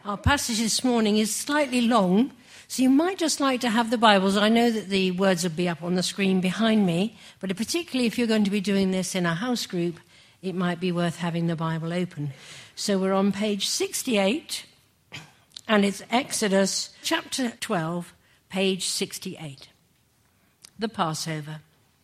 Our passage this morning is slightly long, so you might just like to have the Bibles. I know that the words will be up on the screen behind me, but particularly if you're going to be doing this in a house group, it might be worth having the Bible open. So we're on page 68, and it's Exodus chapter 12, page 68. The Passover.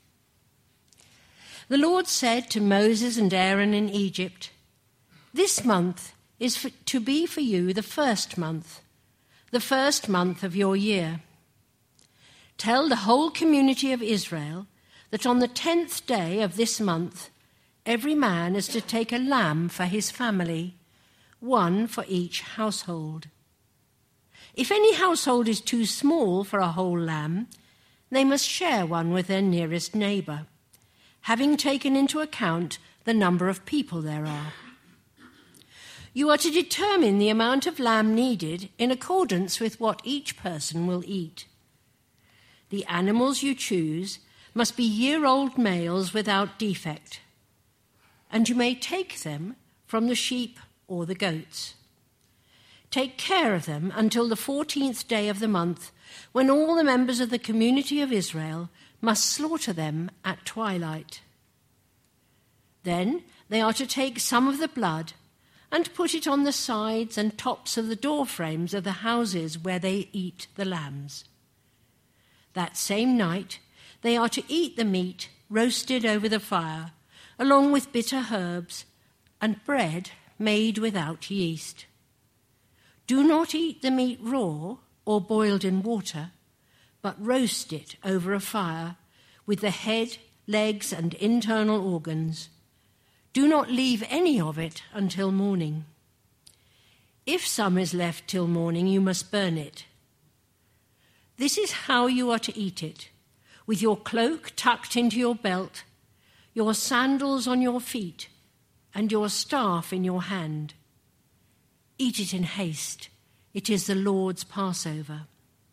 The Lord said to Moses and Aaron in Egypt, "This month is to be for you the first month of your year. Tell the whole community of Israel that on the 10th day of this month, every man is to take a lamb for his family, one for each household. If any household is too small for a whole lamb, they must share one with their nearest neighbour, having taken into account the number of people there are. You are to determine the amount of lamb needed in accordance with what each person will eat. The animals you choose must be year-old males without defect, and you may take them from the sheep or the goats. Take care of them until the 14th day of the month, when all the members of the community of Israel must slaughter them at twilight. Then they are to take some of the blood and put it on the sides and tops of the door frames of the houses where they eat the lambs. That same night they are to eat the meat roasted over the fire, along with bitter herbs and bread made without yeast. Do not eat the meat raw or boiled in water, but roast it over a fire with the head, legs, and internal organs. Do not leave any of it until morning. If some is left till morning, you must burn it. This is how you are to eat it, with your cloak tucked into your belt, your sandals on your feet, and your staff in your hand. Eat it in haste. It is the Lord's Passover.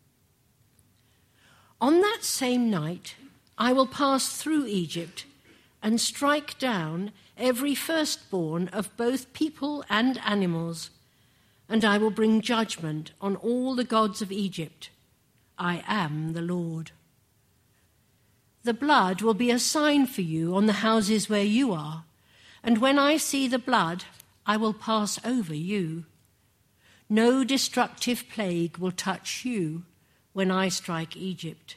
On that same night, I will pass through Egypt and strike down every firstborn of both people and animals, and I will bring judgment on all the gods of Egypt. I am the Lord. The blood will be a sign for you on the houses where you are, and when I see the blood, I will pass over you. No destructive plague will touch you when I strike Egypt.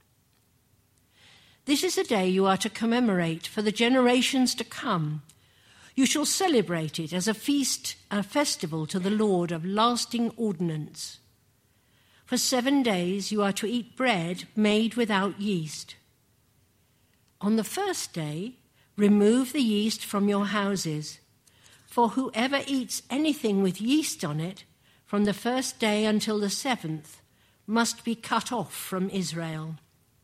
This is a day you are to commemorate for the generations to come. You shall celebrate it as a feast, a festival to the Lord of lasting ordinance. For 7 days you are to eat bread made without yeast. On the first day, remove the yeast from your houses, for whoever eats anything with yeast on it, from the first day until the 7th, must be cut off from Israel.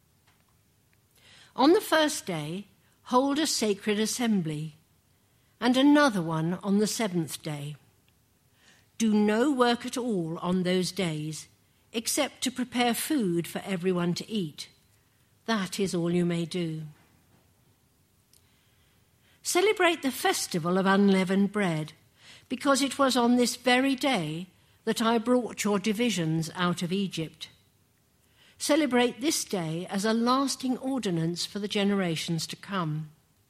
On the first day, hold a sacred assembly, and another one on the 7th day. Do no work at all on those days, except to prepare food for everyone to eat. That is all you may do. Celebrate the festival of unleavened bread, because it was on this very day that I brought your divisions out of Egypt. Celebrate this day as a lasting ordinance for the generations to come.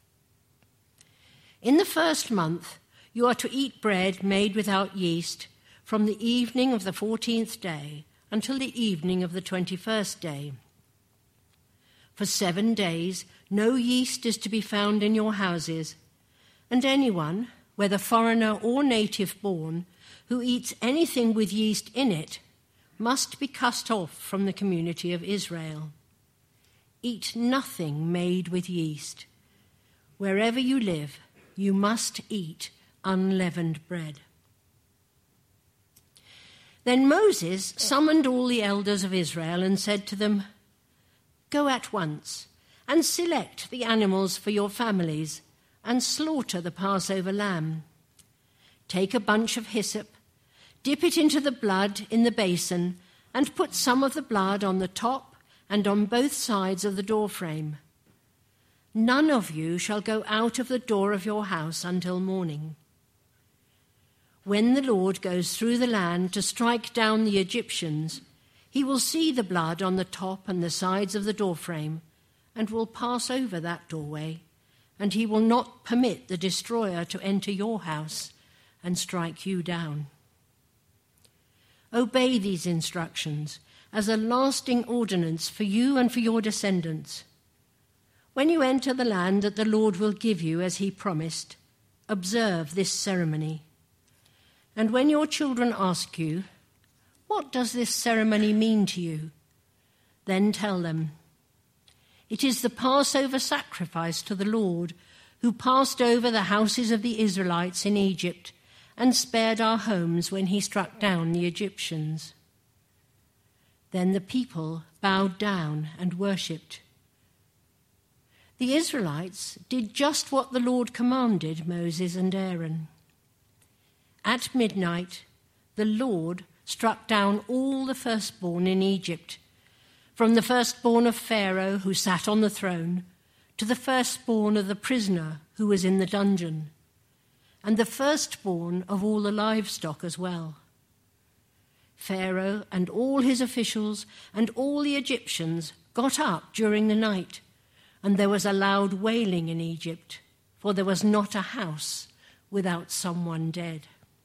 In the first month, you are to eat bread made without yeast from the evening of the 14th day until the evening of the 21st day. For 7 days, no yeast is to be found in your houses, and anyone, whether foreigner or native born, who eats anything with yeast in it must be cut off from the community of Israel. Eat nothing made with yeast. Wherever you live, you must eat unleavened bread. Then Moses summoned all the elders of Israel and said to them, "Go at once and select the animals for your families and slaughter the Passover lamb. Take a bunch of hyssop, dip it into the blood in the basin, and put some of the blood on the top and on both sides of the doorframe. None of you shall go out of the door of your house until morning. When the Lord goes through the land to strike down the Egyptians, he will see the blood on the top and the sides of the doorframe and will pass over that doorway, and he will not permit the destroyer to enter your house and strike you down. Obey these instructions as a lasting ordinance for you and for your descendants. When you enter the land that the Lord will give you as he promised, observe this ceremony. And when your children ask you, "What does this ceremony mean to you?" then tell them, "It is the Passover sacrifice to the Lord, who passed over the houses of the Israelites in Egypt and spared our homes when he struck down the Egyptians." Then the people bowed down and worshipped. The Israelites did just what the Lord commanded Moses and Aaron. At midnight, the Lord struck down all the firstborn in Egypt, from the firstborn of Pharaoh who sat on the throne to the firstborn of the prisoner who was in the dungeon, and the firstborn of all the livestock as well. Pharaoh and all his officials and all the Egyptians got up during the night, and there was a loud wailing in Egypt, for there was not a house without someone dead.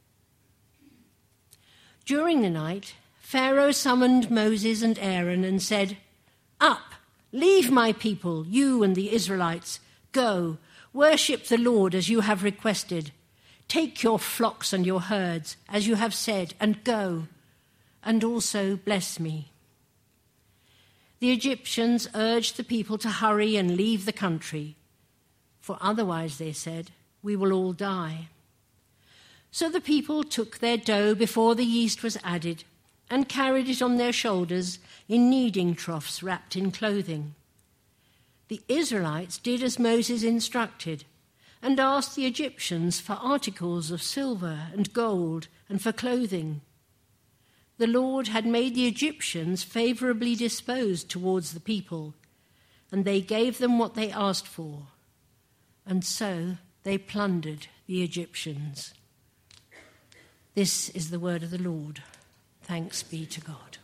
During the night, Pharaoh summoned Moses and Aaron and said, "Up, leave my people, you and the Israelites. Go, worship the Lord as you have requested. Take your flocks and your herds, as you have said, and go, and also bless me." The Egyptians urged the people to hurry and leave the country, for otherwise, they said, we will all die. So the people took their dough before the yeast was added and carried it on their shoulders in kneading troughs wrapped in clothing. The Israelites did as Moses instructed and asked the Egyptians for articles of silver and gold and for clothing. The Lord had made the Egyptians favorably disposed towards the people, and they gave them what they asked for, and so they plundered the Egyptians. This is the word of the Lord. Thanks be to God.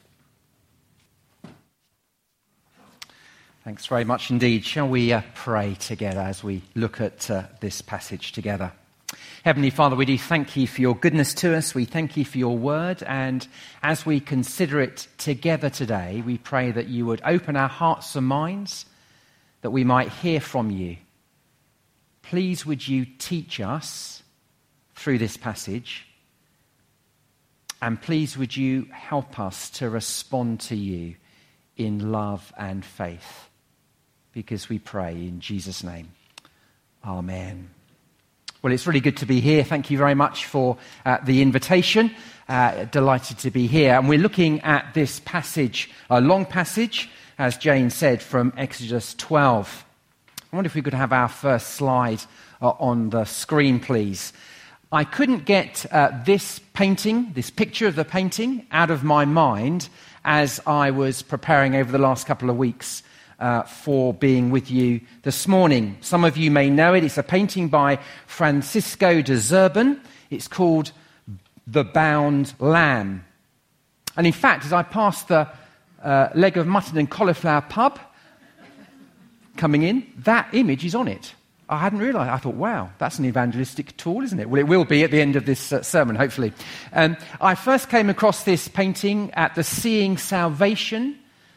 Thanks very much indeed. Shall we pray together as we look at this passage together? Heavenly Father, we do thank you for your goodness to us. We thank you for your word. And as we consider it together today, we pray that you would open our hearts and minds, that we might hear from you. Please would you teach us through this passage, and please would you help us to respond to you in love and faith, because we pray in Jesus' name. Amen. Well, it's really good to be here. Thank you very much for the invitation. Delighted to be here. And we're looking at this passage, a long passage, as Jane said, from Exodus 12. I wonder if we could have our first slide on the screen, please. I couldn't get this painting, this picture of the painting, out of my mind as I was preparing over the last couple of weeks for being with you this morning. Some of you may know it. It's a painting by Francisco de Zurban. It's called The Bound Lamb. And in fact, as I passed the leg of mutton and cauliflower pub coming in, that image is on it. I hadn't realised. I thought, wow, that's an evangelistic tool, isn't it? Well, it will be at the end of this sermon, hopefully. I first came across this painting at the Seeing Salvation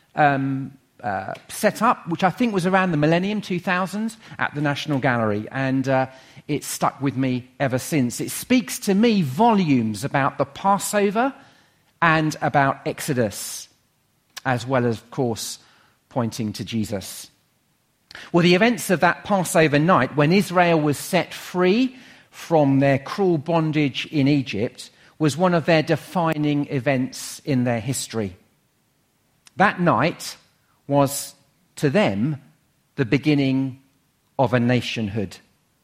set up, which I think was around the millennium, 2000, at the National Gallery. And it's stuck with me ever since. It speaks to me volumes about the Passover and about Exodus, as well as, of course, pointing to Jesus. Well, the events of that Passover night, when Israel was set free from their cruel bondage in Egypt, was one of their defining events in their history. That night was, to them, the beginning of a nationhood.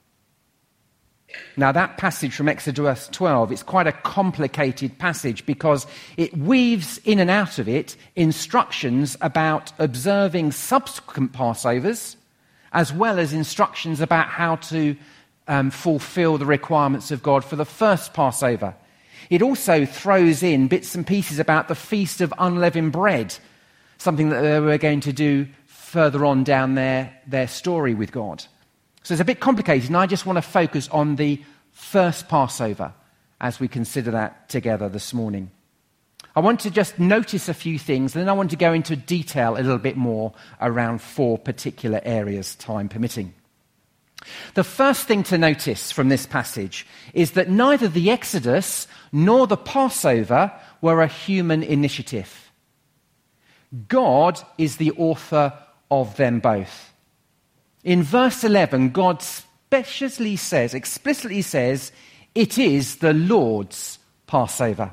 Now, that passage from Exodus 12, it's quite a complicated passage because it weaves in and out of it instructions about observing subsequent Passovers, as well as instructions about how to fulfill the requirements of God for the first Passover. It also throws in bits and pieces about the Feast of Unleavened Bread, something that they were going to do further on down their story with God. So it's a bit complicated, and I just want to focus on the first Passover as we consider that together this morning. I want to just notice a few things, and then I want to go into detail a little bit more around 4 particular areas, time permitting. The first thing to notice from this passage is that neither the Exodus nor the Passover were a human initiative. God is the author of them both. In verse 11, God explicitly says, it is the Lord's Passover.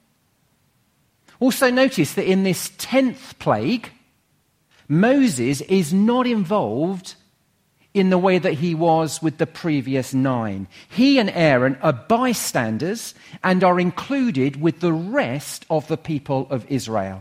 Also notice that in this 10th plague, Moses is not involved in the way that he was with the previous 9. He and Aaron are bystanders and are included with the rest of the people of Israel.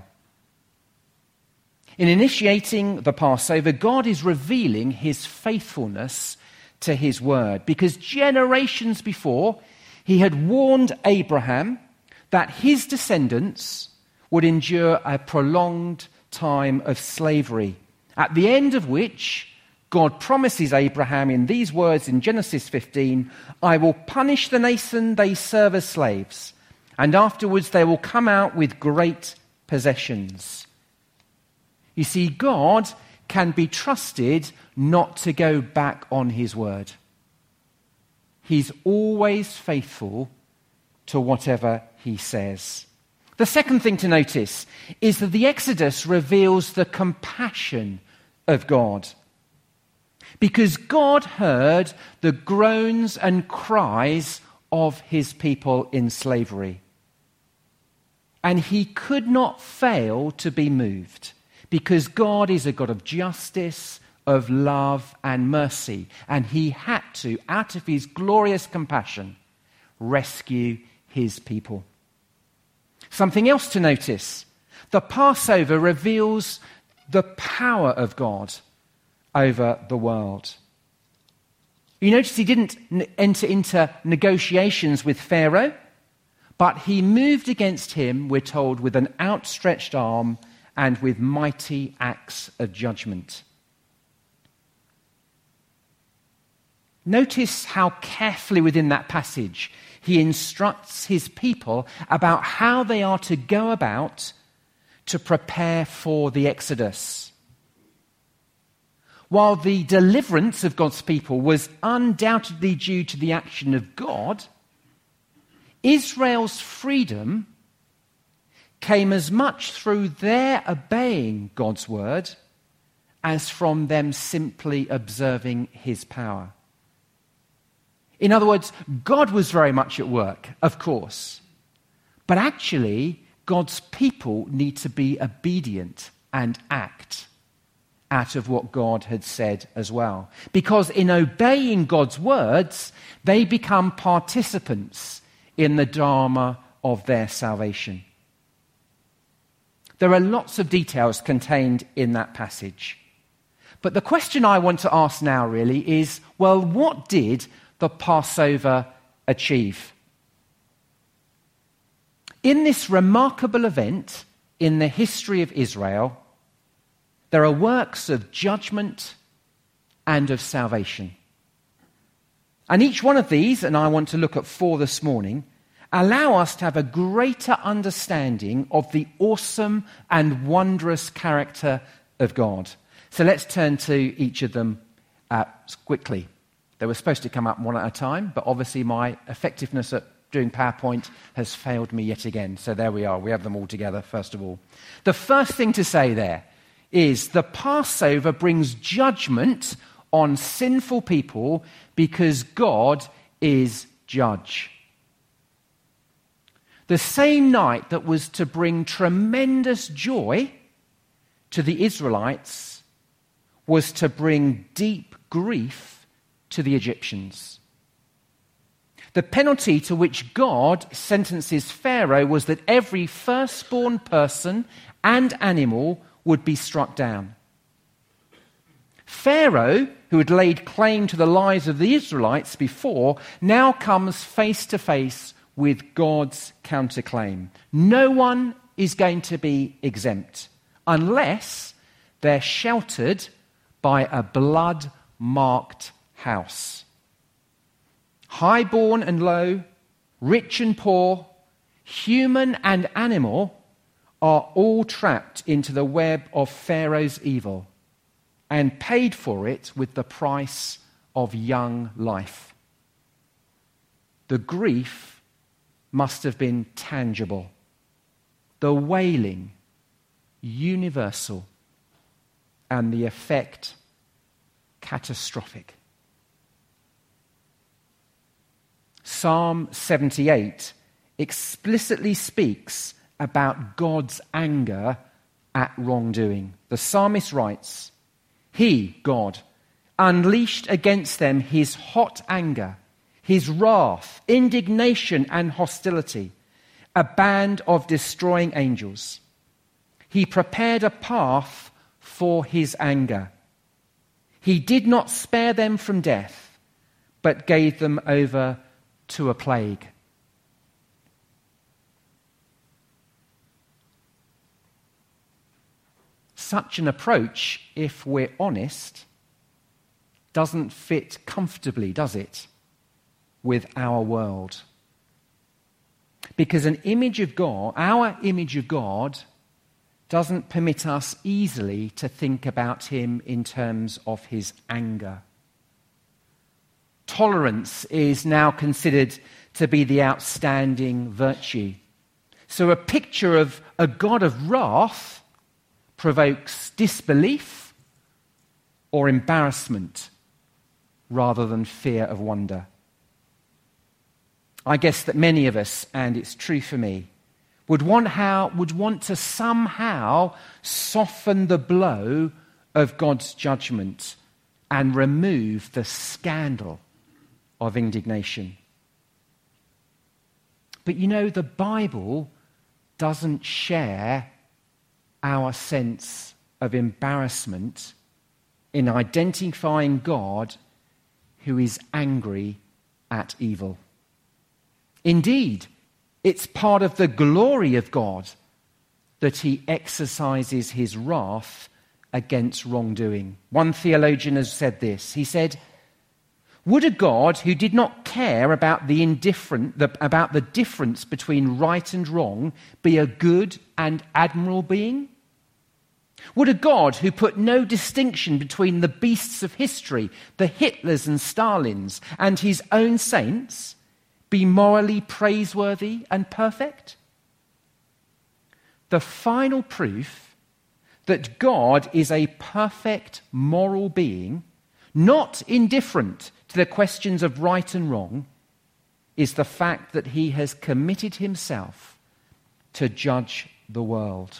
In initiating the Passover, God is revealing his faithfulness to his word, because generations before, he had warned Abraham that his descendants would endure a prolonged time of slavery, at the end of which God promises Abraham in these words in Genesis 15, I will punish the nation they serve as slaves, and afterwards they will come out with great possessions. You see, God can be trusted not to go back on his word. He's always faithful to whatever he says. The second thing to notice is that the Exodus reveals the compassion of God, because God heard the groans and cries of his people in slavery. And he could not fail to be moved, because God is a God of justice, of love and mercy. And he had to, out of his glorious compassion, rescue his people. Something else to notice. The Passover reveals the power of God over the world. You notice he didn't enter into negotiations with Pharaoh, but he moved against him, we're told, with an outstretched arm and with mighty acts of judgment. Notice how carefully within that passage he instructs his people about how they are to go about to prepare for the Exodus. While the deliverance of God's people was undoubtedly due to the action of God, Israel's freedom came as much through their obeying God's word as from them simply observing his power. In other words, God was very much at work, of course, but actually God's people need to be obedient and act out of what God had said as well. Because in obeying God's words, they become participants in the drama of their salvation. There are lots of details contained in that passage. But the question I want to ask now really is, well, what did the Passover achieve? In this remarkable event in the history of Israel, there are works of judgment and of salvation. And each one of these, and I want to look at 4 this morning, allow us to have a greater understanding of the awesome and wondrous character of God. So let's turn to each of them quickly. They were supposed to come up one at a time, but obviously my effectiveness at doing PowerPoint has failed me yet again. So there we are. We have them all together, first of all. The first thing to say there is the Passover brings judgment on sinful people because God is judge. The same night that was to bring tremendous joy to the Israelites was to bring deep grief to the Egyptians. The penalty to which God sentences Pharaoh was that every firstborn person and animal would be struck down. Pharaoh, who had laid claim to the lives of the Israelites before, now comes face to face with God's counterclaim. No one is going to be exempt unless they're sheltered by a blood-marked house. Highborn and low, rich and poor, human and animal are all trapped into the web of Pharaoh's evil and paid for it with the price of young life. The grief must have been tangible, the wailing universal, and the effect catastrophic. Psalm 78 explicitly speaks about God's anger at wrongdoing. The psalmist writes, "He, God, unleashed against them his hot anger, his wrath, indignation, and hostility, a band of destroying angels. He prepared a path for his anger. He did not spare them from death, but gave them over to a plague." Such an approach, if we're honest, doesn't fit comfortably, does it, with our world? Because an image of God, our image of God, doesn't permit us easily to think about him in terms of his anger. Tolerance is now considered to be the outstanding virtue. So a picture of a God of wrath provokes disbelief or embarrassment rather than fear of wonder. I guess that many of us, and it's true for me, would want to somehow soften the blow of God's judgment and remove the scandal of indignation. But you know, the Bible doesn't share our sense of embarrassment in identifying God who is angry at evil. Indeed, it's part of the glory of God that he exercises his wrath against wrongdoing. One theologian has said this. He said, "Would a God who did not care about the difference between right and wrong be a good and admirable being? Would a God who put no distinction between the beasts of history, the Hitlers and Stalins, and his own saints, be morally praiseworthy and perfect?" The final proof that God is a perfect moral being, not indifferent to the questions of right and wrong, is the fact that he has committed himself to judge the world.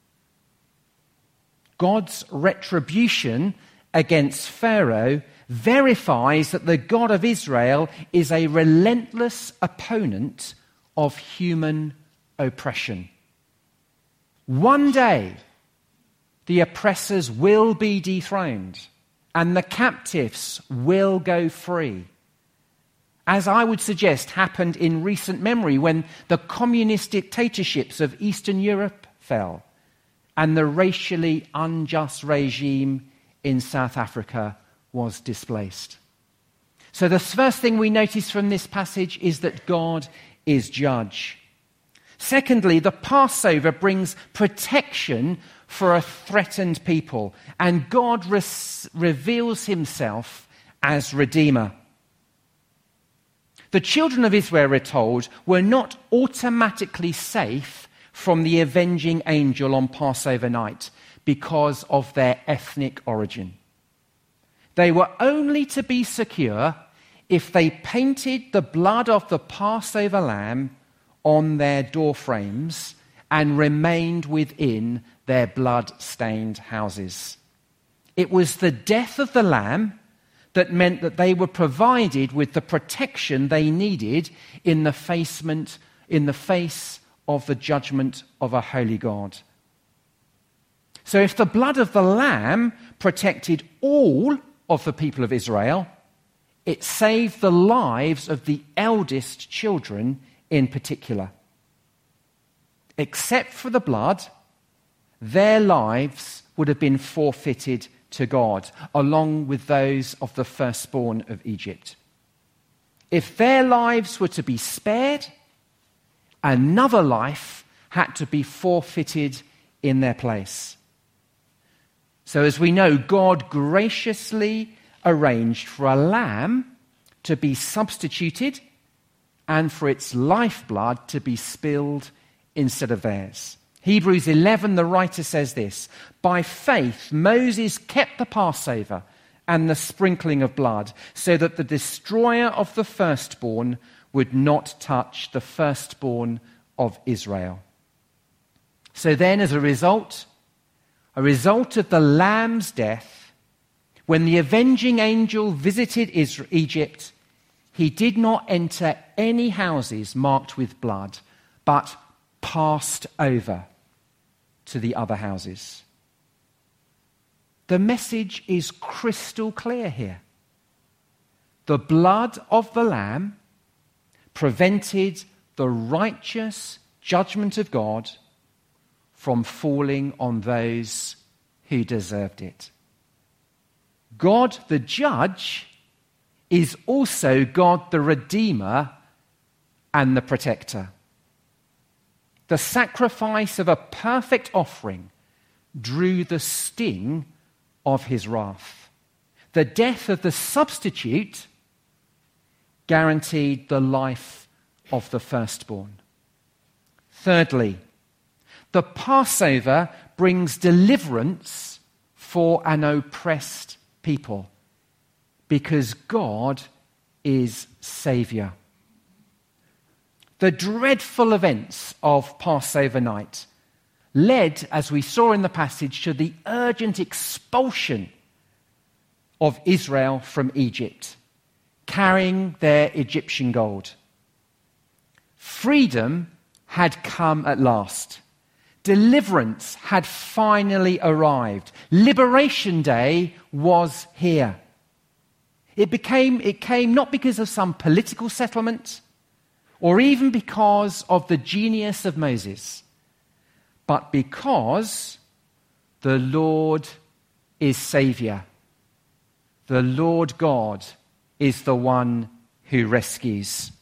God's retribution against Pharaoh verifies that the God of Israel is a relentless opponent of human oppression. One day, the oppressors will be dethroned and the captives will go free. As I would suggest happened in recent memory when the communist dictatorships of Eastern Europe fell and the racially unjust regime in South Africa was displaced. So the first thing we notice from this passage is that God is judge. Secondly, the Passover brings protection for a threatened people, and God reveals himself as Redeemer. The children of Israel, we're told, were not automatically safe from the avenging angel on Passover night because of their ethnic origin. They were only to be secure if they painted the blood of the Passover lamb on their door frames and remained within their blood-stained houses. It was the death of the lamb that meant that they were provided with the protection they needed in the face of the judgment of a holy God. So if the blood of the lamb protected all of the people of Israel, it saved the lives of the eldest children in particular. Except for the blood, their lives would have been forfeited to God, along with those of the firstborn of Egypt. If their lives were to be spared, another life had to be forfeited in their place. So as we know, God graciously arranged for a lamb to be substituted and for its lifeblood to be spilled instead of theirs. Hebrews 11, the writer says this, "By faith Moses kept the Passover and the sprinkling of blood, so that the destroyer of the firstborn would not touch the firstborn of Israel." So then, as a result of the lamb's death, when the avenging angel visited Egypt, he did not enter any houses marked with blood, but passed over to the other houses. The message is crystal clear here. The blood of the lamb prevented the righteous judgment of God from falling on those who deserved it. God the judge is also God the redeemer and the protector. The sacrifice of a perfect offering drew the sting of his wrath. The death of the substitute guaranteed the life of the firstborn. Thirdly, the Passover brings deliverance for an oppressed people because God is Saviour. The dreadful events of Passover night led, as we saw in the passage, to the urgent expulsion of Israel from Egypt, carrying their Egyptian gold. Freedom had come at last. Deliverance had finally arrived. Liberation Day was here. It came not because of some political settlement or even because of the genius of Moses, but because the Lord is Saviour. The Lord God is the one who rescues.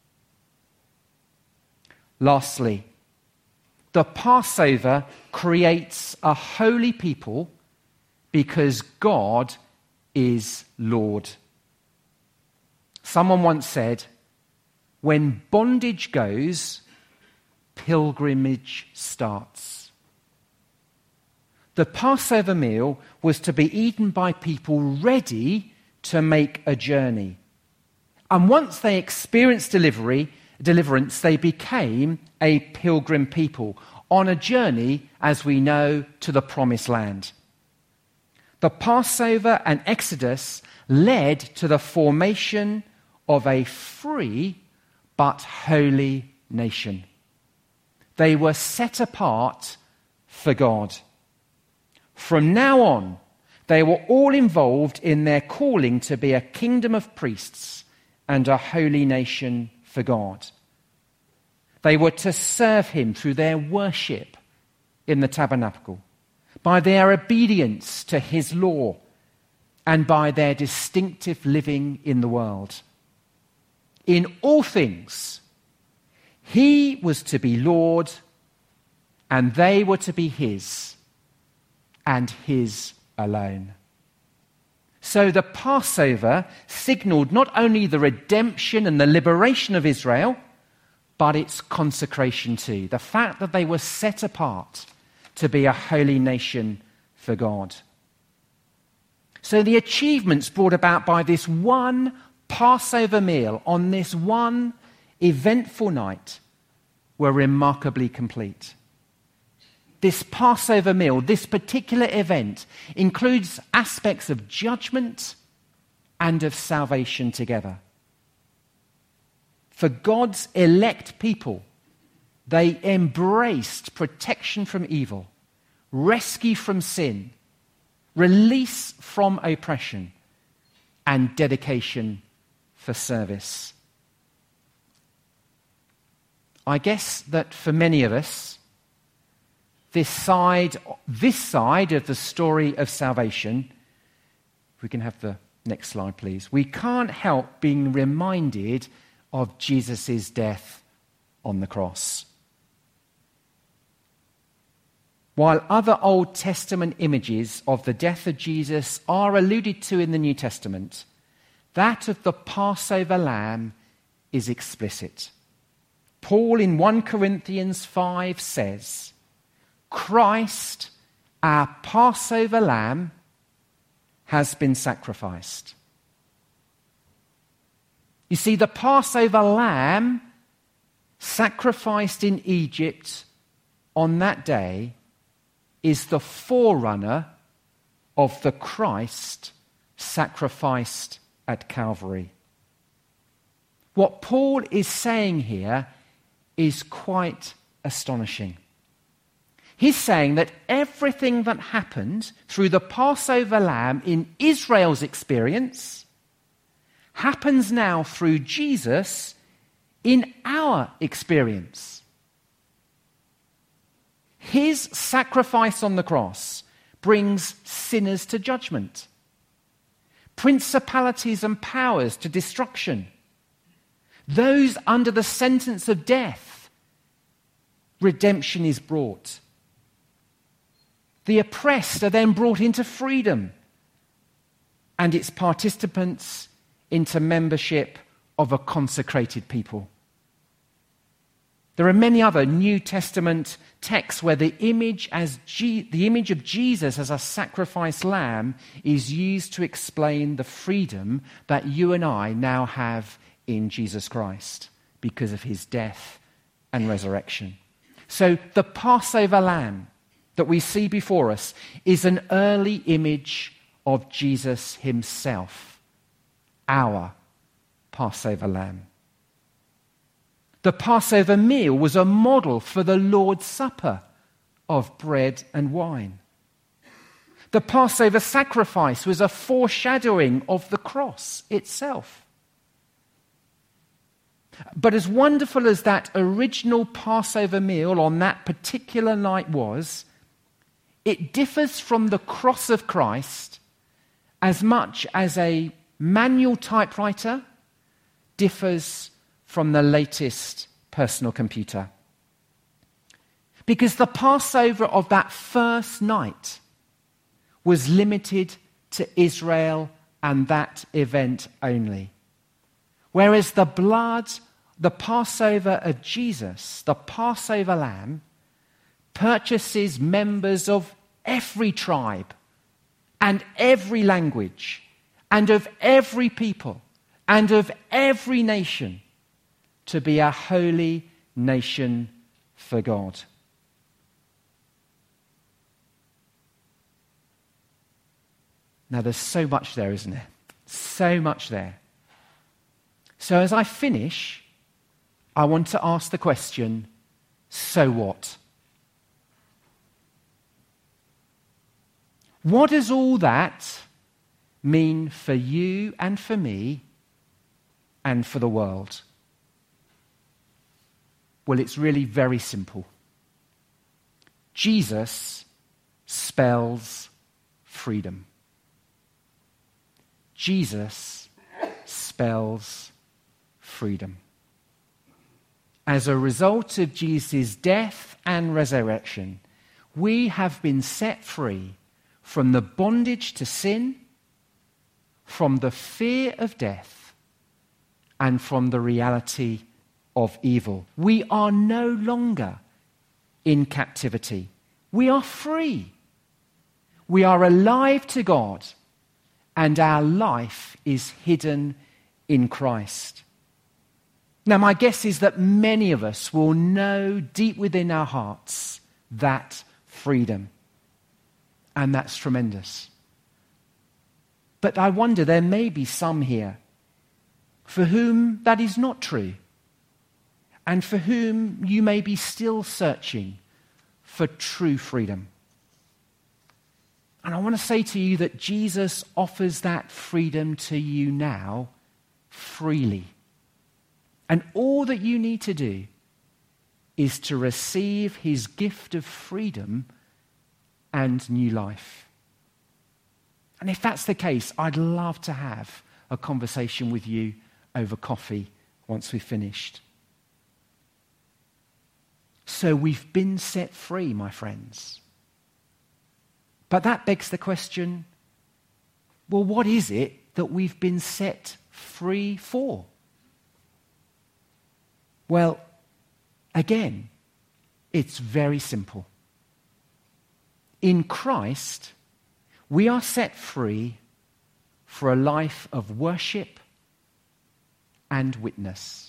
Lastly, the Passover creates a holy people because God is Lord. Someone once said, "When bondage goes, pilgrimage starts." The Passover meal was to be eaten by people ready to make a journey. And once they experienced deliverance, they became a pilgrim people on a journey, as we know, to the Promised Land. The Passover and Exodus led to the formation of a free but holy nation. They were set apart for God. From now on, they were all involved in their calling to be a kingdom of priests and a holy nation for God. They were to serve him through their worship in the tabernacle, by their obedience to his law, and by their distinctive living in the world. In all things, he was to be Lord, and they were to be his, and his alone. So the Passover signaled not only the redemption and the liberation of Israel, but its consecration too. The fact that they were set apart to be a holy nation for God. So the achievements brought about by this one Passover meal on this one eventful night were remarkably complete. This Passover meal, this particular event, includes aspects of judgment and of salvation together. For God's elect people, they embraced protection from evil, rescue from sin, release from oppression, and dedication for service. I guess that for many of us, this side of the story of salvation, if we can have the next slide, please, we can't help being reminded of Jesus' death on the cross. While other Old Testament images of the death of Jesus are alluded to in the New Testament, that of the Passover lamb is explicit. Paul in 1 Corinthians 5 says, Christ, our Passover lamb, has been sacrificed. You see, the Passover lamb sacrificed in Egypt on that day is the forerunner of the Christ sacrificed at Calvary. What Paul is saying here is quite astonishing. He's saying that everything that happened through the Passover lamb in Israel's experience happens now through Jesus in our experience. His sacrifice on the cross brings sinners to judgment, principalities and powers to destruction, those under the sentence of death, redemption is brought. The oppressed are then brought into freedom, and its participants into membership of a consecrated people. There are many other New Testament texts where the image of Jesus as a sacrificed lamb is used to explain the freedom that you and I now have in Jesus Christ because of his death and resurrection. So the Passover lamb that we see before us is an early image of Jesus himself, our Passover lamb. The Passover meal was a model for the Lord's Supper of bread and wine. The Passover sacrifice was a foreshadowing of the cross itself. But as wonderful as that original Passover meal on that particular night was, it differs from the cross of Christ as much as a manual typewriter differs from the latest personal computer. Because the Passover of that first night was limited to Israel and that event only. Whereas the blood, the Passover of Jesus, the Passover lamb, purchases members of every tribe and every language and of every people and of every nation to be a holy nation for God. Now there's so much there, isn't there? So much there. So as I finish, I want to ask the question, so what? What does all that mean for you and for me and for the world? Well, it's really very simple. Jesus spells freedom. Jesus spells freedom. As a result of Jesus' death and resurrection, we have been set free from the bondage to sin, from the fear of death, and from the reality of evil. We are no longer in captivity. We are free. We are alive to God, and our life is hidden in Christ. Now, my guess is that many of us will know deep within our hearts that freedom. And that's tremendous. But I wonder, there may be some here for whom that is not true, and for whom you may be still searching for true freedom. And I want to say to you that Jesus offers that freedom to you now freely. And all that you need to do is to receive his gift of freedom and new life. And if that's the case, I'd love to have a conversation with you over coffee once we've finished. So we've been set free, my friends. But that begs the question, well, what is it that we've been set free for? Well, again, it's very simple. In Christ, we are set free for a life of worship and witness.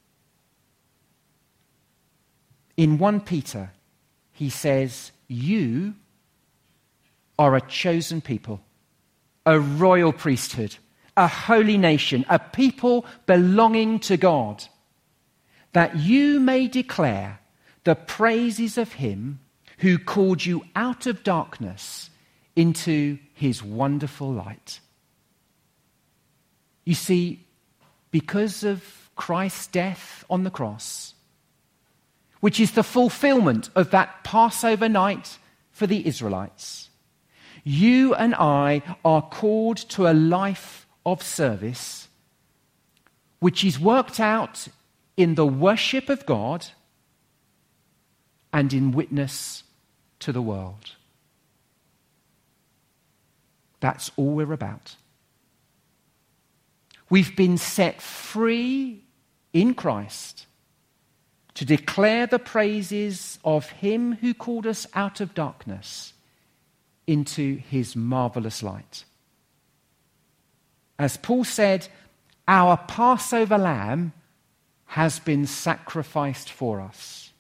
In 1 Peter, he says, you are a chosen people, a royal priesthood, a holy nation, a people belonging to God, that you may declare the praises of him who called you out of darkness into his wonderful light. You see, because of Christ's death on the cross, which is the fulfillment of that Passover night for the Israelites, you and I are called to a life of service which is worked out in the worship of God and in witness to the world. That's all we're about. We've been set free in Christ to declare the praises of him who called us out of darkness into his marvelous light. As Paul said, our Passover lamb has been sacrificed for us.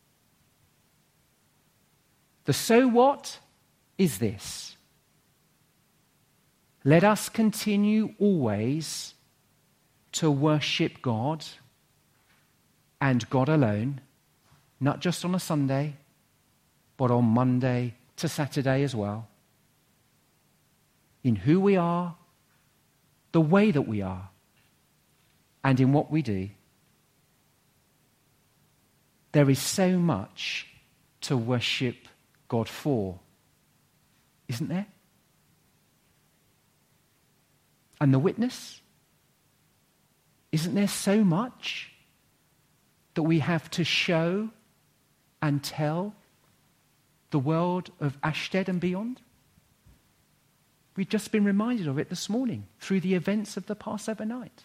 The so what is this: let us continue always to worship God and God alone, not just on a Sunday, but on Monday to Saturday as well. In who we are, the way that we are, and in what we do. There is so much to worship God for, isn't there? And the witness? Isn't there so much that we have to show and tell the world of Ashtead and beyond? We've just been reminded of it this morning through the events of the Passover night.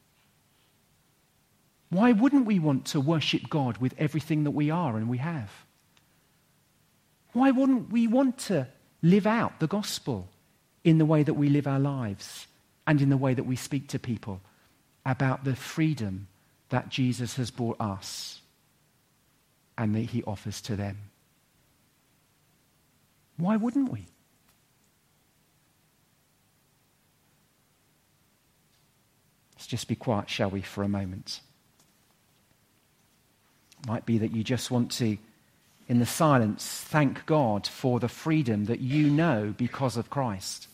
Why wouldn't we want to worship God with everything that we are and we have? Why wouldn't we want to live out the gospel in the way that we live our lives and in the way that we speak to people about the freedom that Jesus has brought us and that he offers to them? Why wouldn't we? Let's just be quiet, shall we, for a moment. It might be that you just want to, in the silence, thank God for the freedom that you know because of Christ.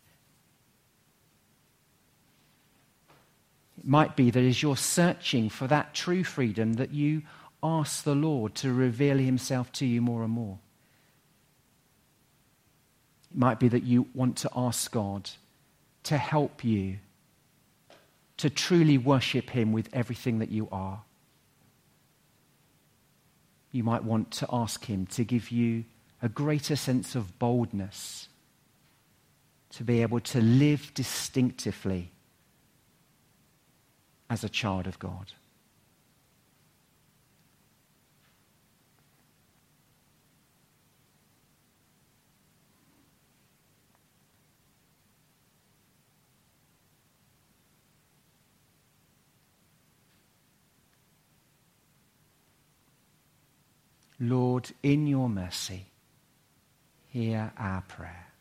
It might be that as you're searching for that true freedom that you ask the Lord to reveal himself to you more and more. It might be that you want to ask God to help you to truly worship him with everything that you are. You might want to ask him to give you a greater sense of boldness to be able to live distinctively as a child of God. Lord, in your mercy, hear our prayer.